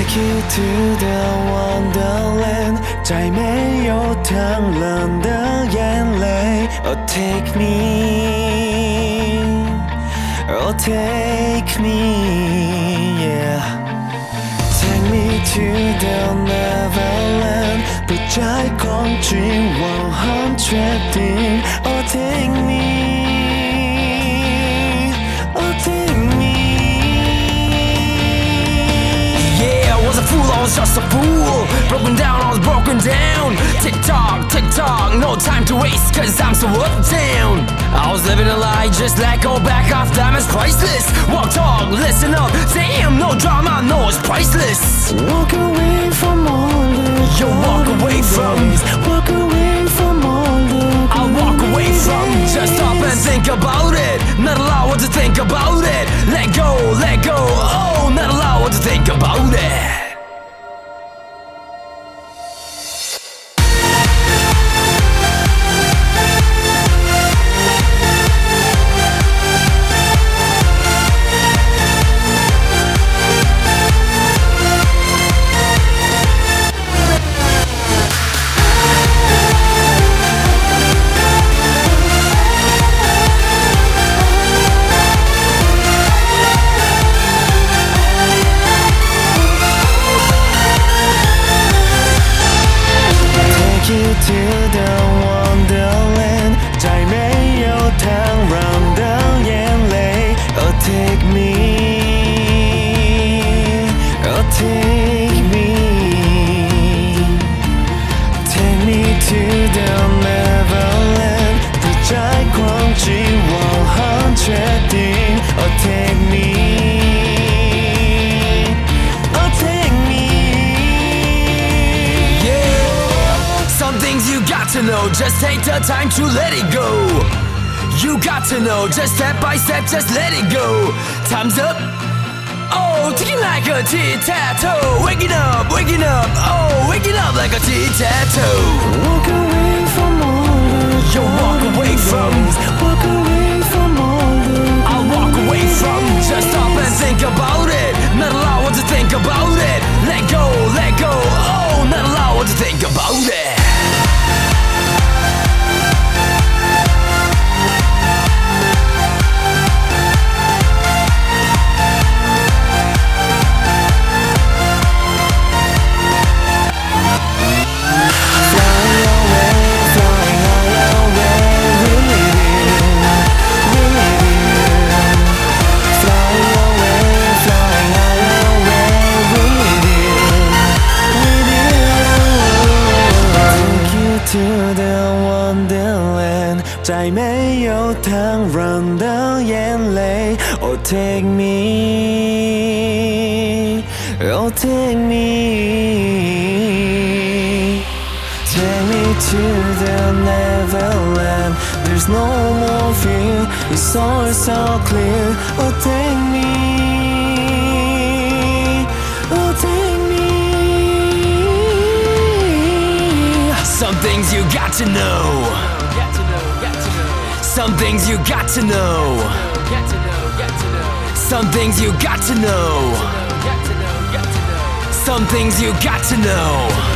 Take you to the wonderland ใจ没有糖冷的眼泪 Oh take me Oh take me yeah Take me to the Neverland 不再恐惧我很确定 Oh take me Oh take me Yeah, I was a fool, I was just a fool. Broken down, I was broken down. Tick tock, no time to waste, cause I'm so up down. I was living a lie, just let go back off diamonds priceless. Walk, talk, listen up, damn, no drama, no, it's priceless. Walk away from all the Yo, walk away from Walk away from all the I'll walk away from Just stop and think about it. Not allowed to think about it. Let go, oh, not allowed to think about it. To the wonderland ใจ没有糖让的眼泪 Oh take me Oh take me Take me to the Neverland 不再恐惧我很确定 Oh take me Oh take me Some things you got to know, just take the time to let it go. You got to know, just step by step, just let it go. Time's up. Oh, ticking like a tic-tac-toe. Waking up, oh, waking up like a tic-tac-toe. Walk away from all the Yo, walk away from Walk away from all the I'll walk away from Just stop and think about it. Not allowed to think about it. Let go, oh, not allowed to think about it. To the wonderland 在没有糖让的眼泪 Oh take me Oh take me Take me to the Neverland There's no more fear It's all so clear Oh take me Oh take me Some things you got to know. Some things you got to know. Some things you got to know. Some things you got to know.